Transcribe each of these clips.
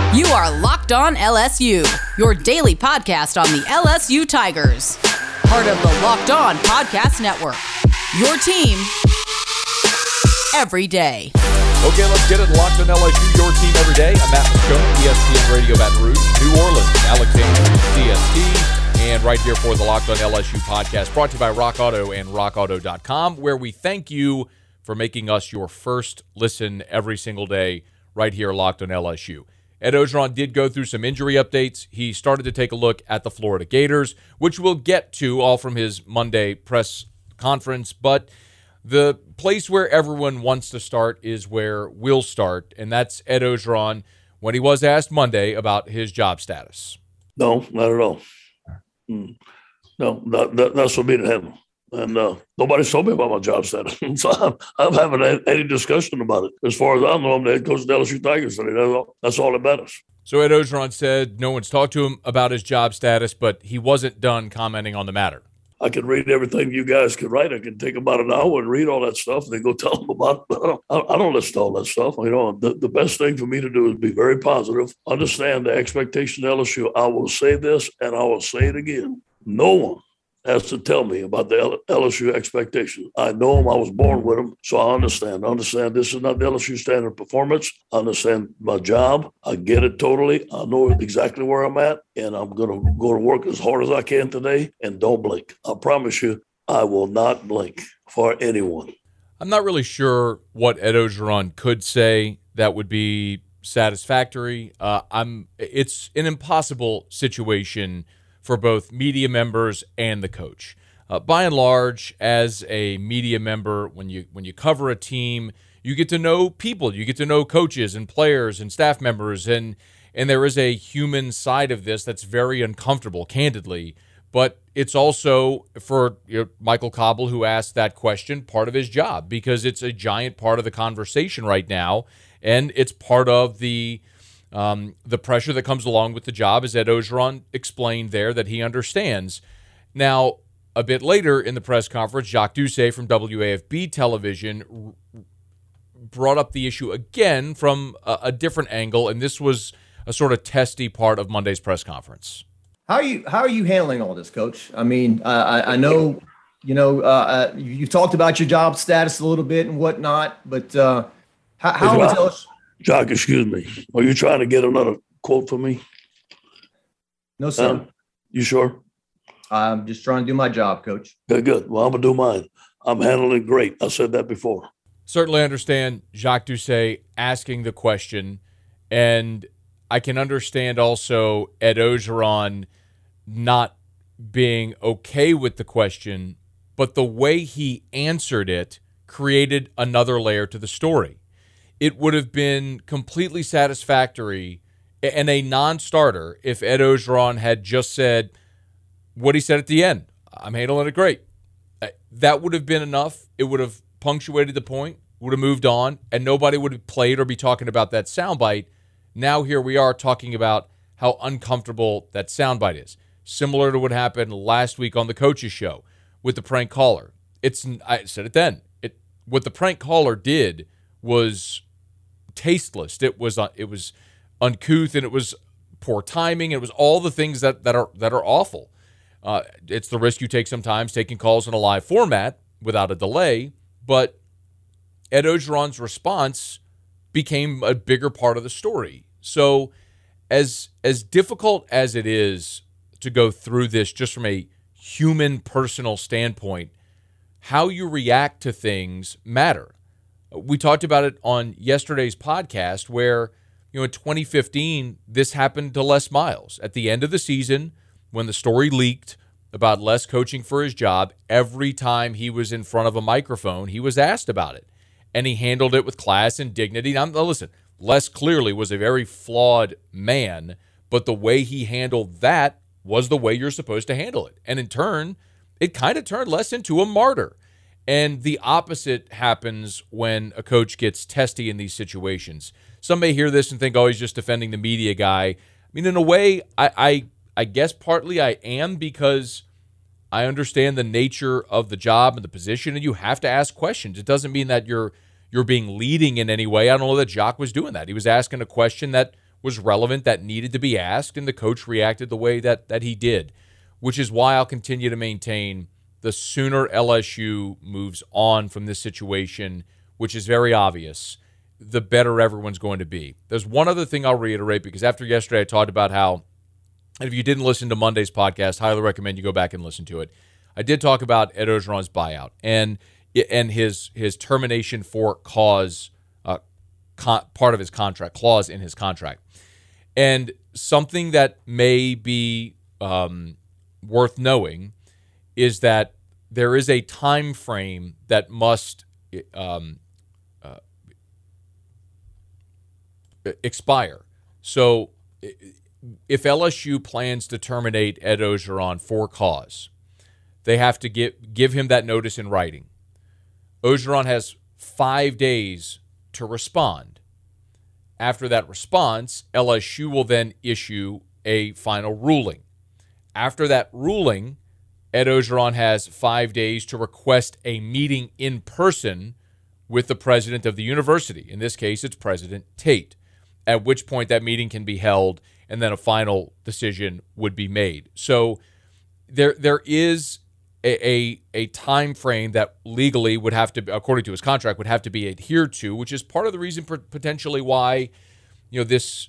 You are Locked On LSU, your daily podcast on the LSU Tigers. Part of the Locked On Podcast Network. Your team every day. Okay, let's get it. Locked On LSU, your team every day. I'm Matt Moscona, ESPN Radio Baton Rouge, New Orleans, Alexandria, CST, and right here for the Locked On LSU podcast, brought to you by Rock Auto and RockAuto.com, where we thank you for making us your first listen every single day right here, Locked On LSU. Ed Orgeron did go through some injury updates. He started to take a look at the Florida Gators, which we'll get to all from his Monday press conference. But the place where everyone wants to start is where we'll start, and that's Ed Orgeron when he was asked Monday about his job status. No, not at all. No, that's for me to handle. And nobody's told me about my job status. So I'm having any discussion about it. As far as I know, I'm the head coach of the LSU Tigers today. That's all that matters. So Ed Orgeron said no one's talked to him about his job status, but he wasn't done commenting on the matter. I can read everything you guys could write. I can take about an hour and read all that stuff and then go tell them about it. But I don't listen to all that stuff. You know, the best thing for me to do is be very positive, understand the expectation of LSU. I will say this and I will say it again. No one has to tell me about the LSU expectations. I know them. I was born with them, so I understand. This is not the LSU standard performance. I understand my job. I get it totally. I know exactly where I'm at, and I'm going to go to work as hard as I can today and don't blink. I promise you, I will not blink for anyone. I'm not really sure what Ed Orgeron could say that would be satisfactory. It's an impossible situation for both media members and the coach. By and large, as a media member, when you cover a team, you get to know people, you get to know coaches and players and staff members, and there is a human side of this that's very uncomfortable, candidly. But it's also, for Michael Cobble, who asked that question, part of his job, because it's a giant part of the conversation right now, and it's part of the pressure that comes along with the job, as Ed Orgeron explained there, that he understands. Now, a bit later in the press conference, Jacques Doucet from WAFB television brought up the issue again from a different angle, and this was a sort of testy part of Monday's press conference. How are you handling all this, Coach? I mean, I know, you talked about your job status a little bit and whatnot, but how is LSU? Jacques, excuse me. Are you trying to get another quote from me? No, sir. You sure? I'm just trying to do my job, Coach. Good. Well, I'm going to do mine. I'm handling great. I said that before. Certainly understand Jacques Doucet asking the question, and I can understand also Ed Orgeron not being okay with the question, but the way he answered it created another layer to the story. It would have been completely satisfactory and a non-starter if Ed Orgeron had just said what he said at the end. I'm handling it great. That would have been enough. It would have punctuated the point, would have moved on, and nobody would have played or be talking about that soundbite. Now here we are talking about how uncomfortable that soundbite is. Similar to what happened last week on the Coach's Show with the prank caller. I said it then. What the prank caller did was tasteless. It was uncouth, and it was poor timing. It was all the things that are awful. It's the risk you take sometimes taking calls in a live format without a delay. But Ed Orgeron's response became a bigger part of the story. So as difficult as it is to go through this just from a human personal standpoint, how you react to things matter. We talked about it on yesterday's podcast where, in 2015, this happened to Les Miles. At the end of the season, when the story leaked about Les coaching for his job, every time he was in front of a microphone, he was asked about it. And he handled it with class and dignity. Now, listen, Les clearly was a very flawed man, but the way he handled that was the way you're supposed to handle it. And in turn, it kind of turned Les into a martyr. And the opposite happens when a coach gets testy in these situations. Some may hear this and think, oh, he's just defending the media guy. I mean, in a way, I guess partly I am, because I understand the nature of the job and the position, and you have to ask questions. It doesn't mean that you're being leading in any way. I don't know that Jacques was doing that. He was asking a question that was relevant that needed to be asked, and the coach reacted the way that he did, which is why I'll continue to maintain the sooner LSU moves on from this situation, which is very obvious, the better everyone's going to be. There's one other thing I'll reiterate, because after yesterday I talked about how, and if you didn't listen to Monday's podcast, highly recommend you go back and listen to it. I did talk about Ed Ogeron's buyout and his termination for cause, part of his contract, clause in his contract. And something that may be worth knowing is that there is a time frame that must expire. So if LSU plans to terminate Ed Ogeron for cause, they have to give him that notice in writing. Ogeron has 5 days to respond. After that response, LSU will then issue a final ruling. After that ruling, Ed Ogeron has 5 days to request a meeting in person with the president of the university. In this case, it's President Tate, at which point that meeting can be held and then a final decision would be made. So there is a time frame that legally would have to, according to his contract, would have to be adhered to, which is part of the reason potentially why, this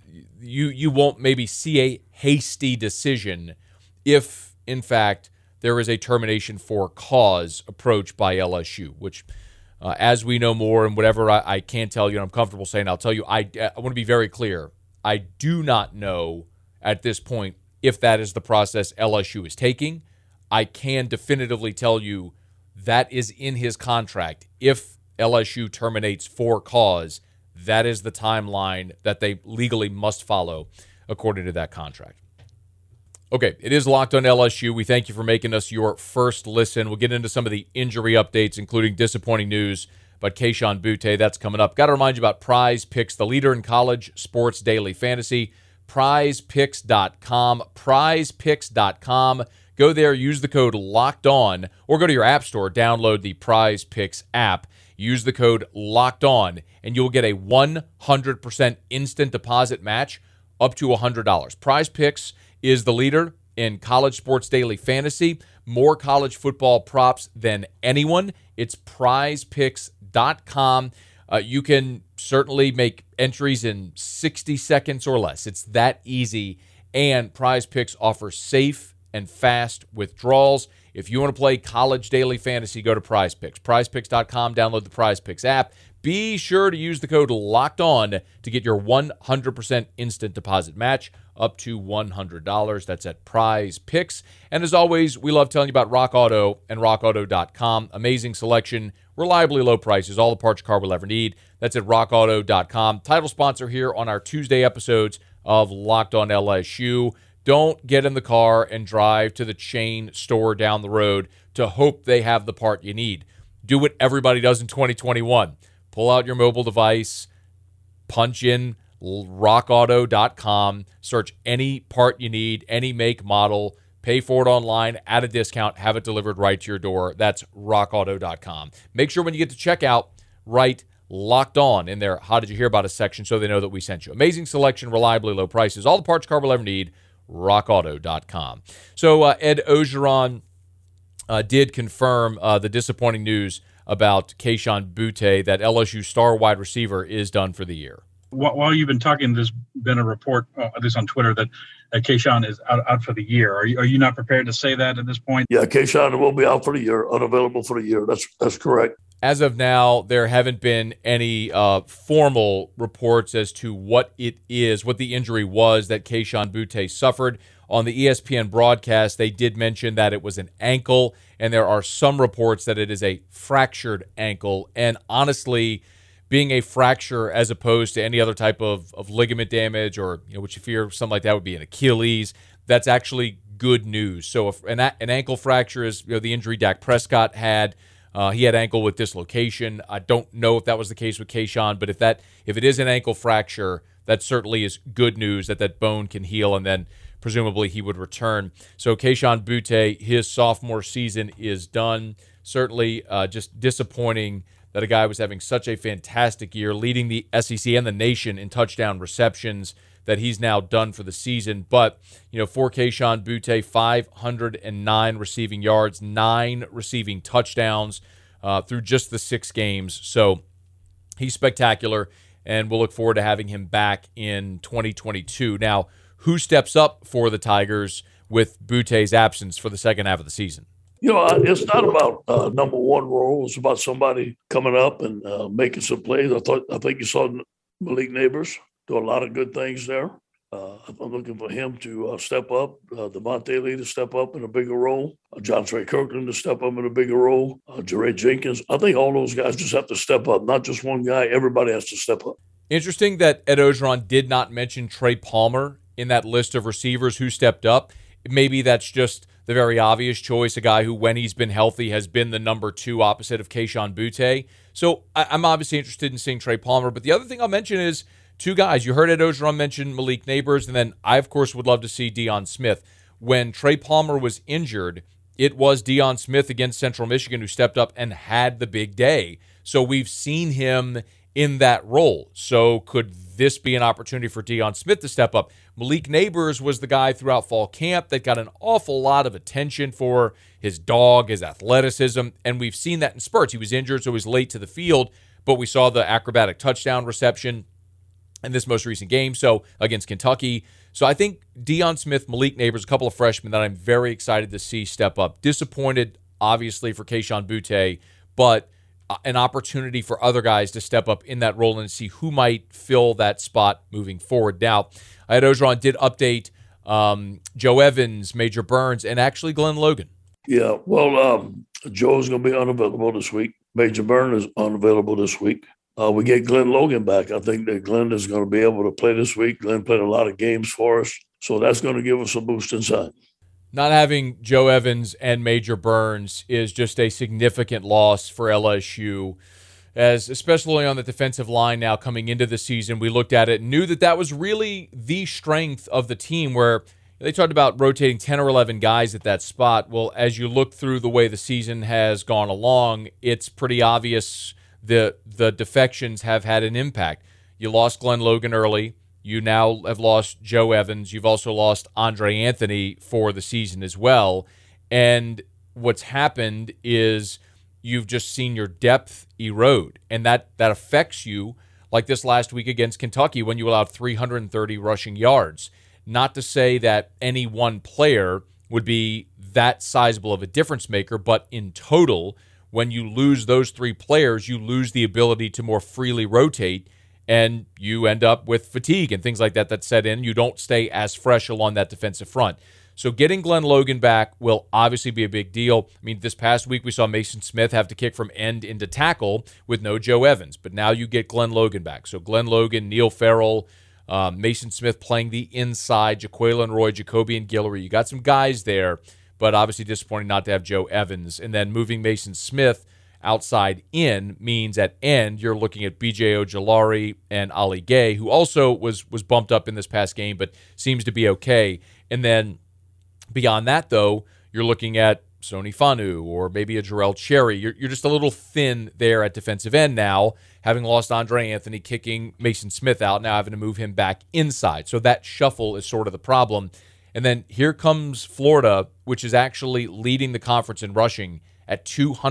you won't maybe see a hasty decision if, in fact, there is a termination for cause approach by LSU, which, as we know more and whatever I can tell you, and I'm comfortable saying, I'll tell you, I want to be very clear. I do not know at this point if that is the process LSU is taking. I can definitively tell you that is in his contract. If LSU terminates for cause, that is the timeline that they legally must follow according to that contract. Okay, it is Locked on LSU. We thank you for making us your first listen. We'll get into some of the injury updates, including disappointing news about Kayshon Boutte. That's coming up. Got to remind you about Prize Picks, the leader in college sports daily fantasy. PrizePicks.com. PrizePicks.com. Go there, use the code Locked On, or go to your app store, download the Prize Picks app. Use the code Locked On, and you'll get a 100% instant deposit match up to $100. Prize Picks is the leader in college sports daily fantasy. More college football props than anyone. It's prizepicks.com. You can certainly make entries in 60 seconds or less. It's that easy. And Prize Picks offers safe and fast withdrawals. If you want to play college daily fantasy, go to Prize Picks. PrizePicks.com, download the Prize Picks app. Be sure to use the code Locked On to get your 100% instant deposit match up to $100. That's at Prize Picks. And as always, we love telling you about Rock Auto and RockAuto.com. Amazing selection, reliably low prices, all the parts your car will ever need. That's at RockAuto.com. Title sponsor here on our Tuesday episodes of Locked on LSU. Don't get in the car and drive to the chain store down the road to hope they have the part you need. Do what everybody does in 2021. Pull out your mobile device, punch in rockauto.com, search any part you need, any make, model, pay for it online at a discount, have it delivered right to your door. That's rockauto.com. Make sure when you get to checkout, write Locked On in their How Did You Hear About Us section so they know that we sent you. Amazing selection, reliably low prices, all the parts your car will ever need. RockAuto.com. So Ed Ogeron did confirm the disappointing news about Kayshon Boutte, that LSU star wide receiver is done for the year. While you've been talking, there's been a report, at least on Twitter, that Kayshon is out for the year. Are you not prepared to say that at this point? Yeah, Kayshon will be out for the year, unavailable for the year. That's correct. As of now, there haven't been any formal reports as to what it is, what the injury was that Kayshon Boutte suffered. On the ESPN broadcast, they did mention that it was an ankle, and there are some reports that it is a fractured ankle. And honestly, being a fracture as opposed to any other type of ligament damage, or which you fear something like that would be an Achilles, that's actually good news. So if an ankle fracture is the injury Dak Prescott had. He had ankle with dislocation. I don't know if that was the case with Kayshon, but if it is an ankle fracture, that certainly is good news that bone can heal, and then presumably he would return. So Kayshon Boutte, his sophomore season is done. Certainly just disappointing that a guy was having such a fantastic year, leading the SEC and the nation in touchdown receptions, that he's now done for the season. But, for Kayshon Boutte, 509 receiving yards, 9 receiving touchdowns through just the 6 games. So he's spectacular, and we'll look forward to having him back in 2022. Now, who steps up for the Tigers with Boutte's absence for the second half of the season? It's not about number one role. It's about somebody coming up and making some plays. I think you saw Malik Neighbors do a lot of good things there. I'm looking for him to step up, Devontae Lee to step up in a bigger role, John Trey Kirkland to step up in a bigger role, Jaray Jenkins. I think all those guys just have to step up, not just one guy. Everybody has to step up. Interesting that Ed Orgeron did not mention Trey Palmer in that list of receivers who stepped up. Maybe that's just the very obvious choice, a guy who, when he's been healthy, has been the number 2 opposite of Kayshon Boutte. So I'm obviously interested in seeing Trey Palmer. But the other thing I'll mention is 2 guys. You heard Ed Orgeron mention Malik Neighbors, and then I, of course, would love to see Deion Smith. When Trey Palmer was injured, it was Deion Smith against Central Michigan who stepped up and had the big day. So we've seen him in that role. So could this be an opportunity for Deion Smith to step up? Malik Neighbors was the guy throughout fall camp that got an awful lot of attention for his dog, his athleticism, and we've seen that in spurts. He was injured, so he was late to the field, but we saw the acrobatic touchdown reception in this most recent game, so against Kentucky. So I think Deion Smith, Malik Neighbors, a couple of freshmen that I'm very excited to see step up. Disappointed, obviously, for Kayshon Boutte, but an opportunity for other guys to step up in that role and see who might fill that spot moving forward. Now, Ed Orgeron did update Joe Evans, Major Burns, and actually Glenn Logan. Yeah, well, Joe's going to be unavailable this week. Major Burns is unavailable this week. We get Glenn Logan back. I think that Glenn is going to be able to play this week. Glenn played a lot of games for us, so that's going to give us a boost inside. Not having Joe Evans and Major Burns is just a significant loss for LSU, as especially on the defensive line now coming into the season. We looked at it and knew that that was really the strength of the team, where they talked about rotating 10 or 11 guys at that spot. Well, as you look through the way the season has gone along, it's pretty obvious the defections have had an impact. You lost Glenn Logan early. You now have lost Joe Evans. You've also lost Andre Anthony for the season as well. And what's happened is you've just seen your depth erode. And that affects you, like this last week against Kentucky when you allowed 330 rushing yards. Not to say that any one player would be that sizable of a difference maker, but in total, when you lose those 3 players, you lose the ability to more freely rotate, and you end up with fatigue and things like that set in. You don't stay as fresh along that defensive front. So getting Glenn Logan back will obviously be a big deal. I mean, this past week we saw Mason Smith have to kick from end into tackle with no Joe Evans, but now you get Glenn Logan back. So Glenn Logan, Neil Farrell, Mason Smith playing the inside, Jaquelin Roy, Jacobian Guillory. You got some guys there, but obviously disappointing not to have Joe Evans. And then moving Mason Smith outside in means at end you're looking at B.J. Ojulari and Ali Gay, who also was bumped up in this past game but seems to be okay. And then beyond that, though, you're looking at Sony Fanu or maybe a Jarrell Cherry. You're just a little thin there at defensive end now, having lost Andre Anthony, kicking Mason Smith out, now having to move him back inside. So that shuffle is sort of the problem. And then here comes Florida, which is actually leading the conference in rushing at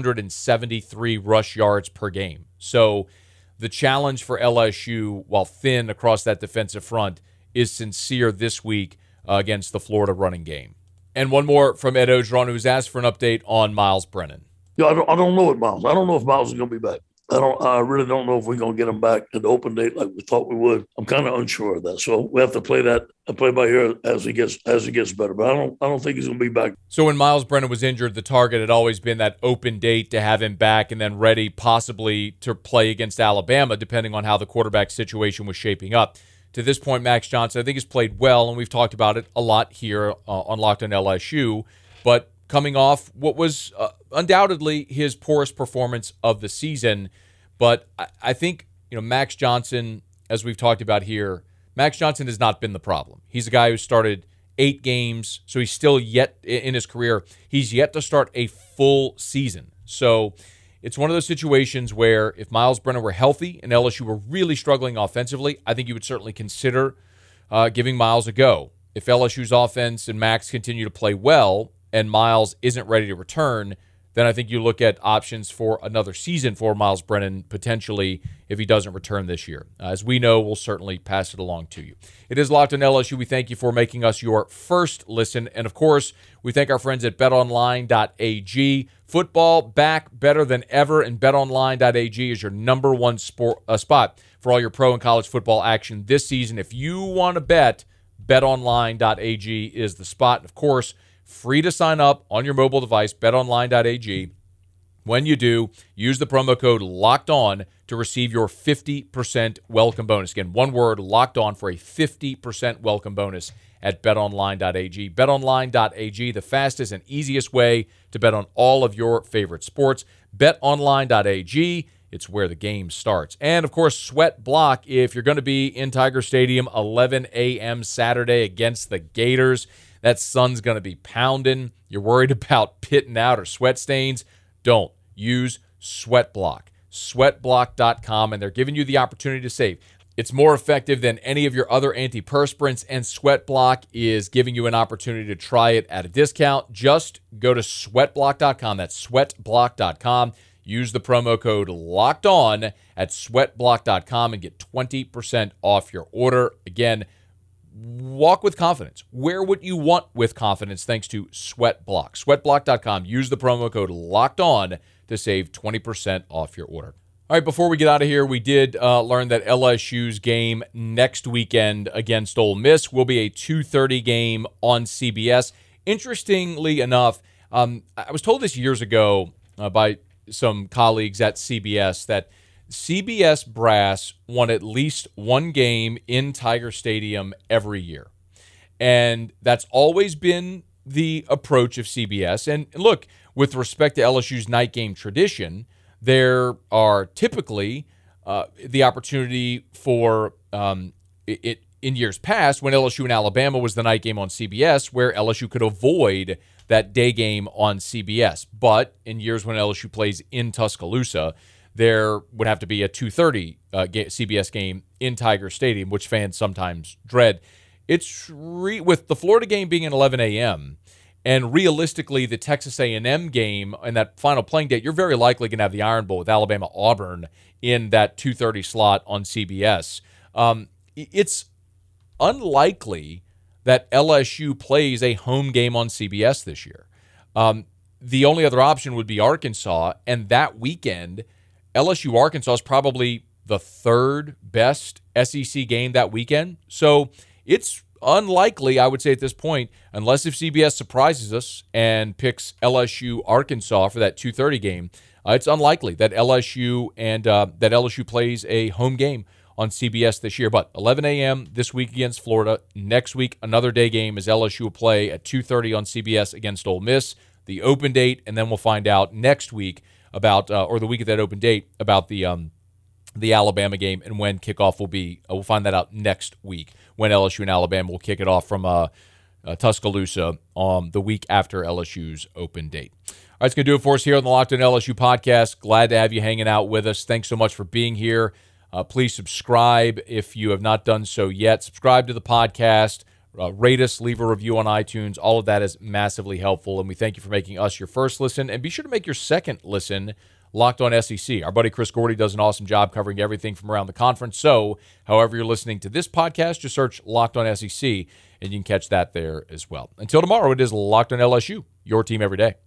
273 rush yards per game. So the challenge for LSU, while thin across that defensive front, is sincere this week against the Florida running game. And one more from Ed Orgeron, who's asked for an update on Miles Brennan. Yeah, I don't know what Miles. I don't know if Miles is going to be back. I really don't know if we're going to get him back at the open date like we thought we would. I'm kind of unsure of that. So we have to play by ear as he gets better. But I don't think he's going to be back. So when Miles Brennan was injured, the target had always been that open date to have him back and then ready possibly to play against Alabama, depending on how the quarterback situation was shaping up. To this point, Max Johnson, I think, has played well, and we've talked about it a lot here on Locked On LSU. But coming off what was undoubtedly his poorest performance of the season. But I think, Max Johnson, as we've talked about here, Max Johnson has not been the problem. He's a guy who started 8 games, so he's still yet in his career. He's yet to start a full season. So it's one of those situations where if Miles Brennan were healthy and LSU were really struggling offensively, I think you would certainly consider giving Miles a go. If LSU's offense and Max continue to play well and Miles isn't ready to return, then I think you look at options for another season for Miles Brennan, potentially, if he doesn't return this year. As we know, we'll certainly pass it along to you. It is Locked on LSU. We thank you for making us your first listen. And, of course, we thank our friends at betonline.ag. Football back better than ever, and betonline.ag is your number one spot for all your pro and college football action this season. If you want to bet, betonline.ag is the spot. And, of course, free to sign up on your mobile device, betonline.ag. When you do, use the promo code LOCKEDON to receive your 50% welcome bonus. Again, one word, locked on, for a 50% welcome bonus at betonline.ag. Betonline.ag, the fastest and easiest way to bet on all of your favorite sports. Betonline.ag, it's where the game starts. And, of course, Sweat Block, if you're going to be in Tiger Stadium 11 a.m. Saturday against the Gators, that sun's going to be pounding. You're worried about pitting out or sweat stains. Don't. Use Sweat Block. Sweatblock.com, and they're giving you the opportunity to save. It's more effective than any of your other antiperspirants, and Sweat Block is giving you an opportunity to try it at a discount. Just go to sweatblock.com. That's sweatblock.com. Use the promo code LOCKEDON at sweatblock.com and get 20% off your order. Again, walk with confidence. Wear what you want with confidence thanks to Sweat Block. Sweatblock.com. Use the promo code LOCKEDON to save 20% off your order. All right, before we get out of here, we did learn that LSU's game next weekend against Ole Miss will be a 2:30 game on CBS. Interestingly enough, I was told this years ago by some colleagues at CBS that CBS brass won at least one game in Tiger Stadium every year. And that's always been the approach of CBS. And look, with respect to LSU's night game tradition, there are typically the opportunity for it in years past when LSU and Alabama was the night game on CBS, where LSU could avoid that day game on CBS. But in years when LSU plays in Tuscaloosa, there would have to be a 2:30 CBS game in Tiger Stadium, which fans sometimes dread. It's with the Florida game being at 11 a.m., and realistically the Texas A&M game and that final playing date, you're very likely going to have the Iron Bowl with Alabama-Auburn in that 2:30 slot on CBS. It's unlikely that LSU plays a home game on CBS this year. The only other option would be Arkansas, and that weekend, LSU-Arkansas is probably the third best SEC game that weekend. So it's unlikely, I would say at this point, unless if CBS surprises us and picks LSU-Arkansas for that 2:30 game, it's unlikely that LSU plays a home game on CBS this year. But 11 a.m. this week against Florida. Next week, another day game as LSU will play at 2:30 on CBS against Ole Miss, the open date, and then we'll find out next week about, or the week of that open date, about the Alabama game and when kickoff will be. We'll find that out next week when LSU and Alabama will kick it off from Tuscaloosa the week after LSU's open date. All right, it's going to do it for us here on the Locked on LSU podcast. Glad to have you hanging out with us. Thanks so much for being here. Please subscribe if you have not done so yet. Subscribe to the podcast. Rate us, leave a review on iTunes. All of that is massively helpful, and we thank you for making us your first listen. And be sure to make your second listen Locked on SEC. Our buddy Chris Gordy does an awesome job covering everything from around the conference. So, however you're listening to this podcast, just search Locked on SEC, and you can catch that there as well. Until tomorrow, it is Locked on LSU, your team every day.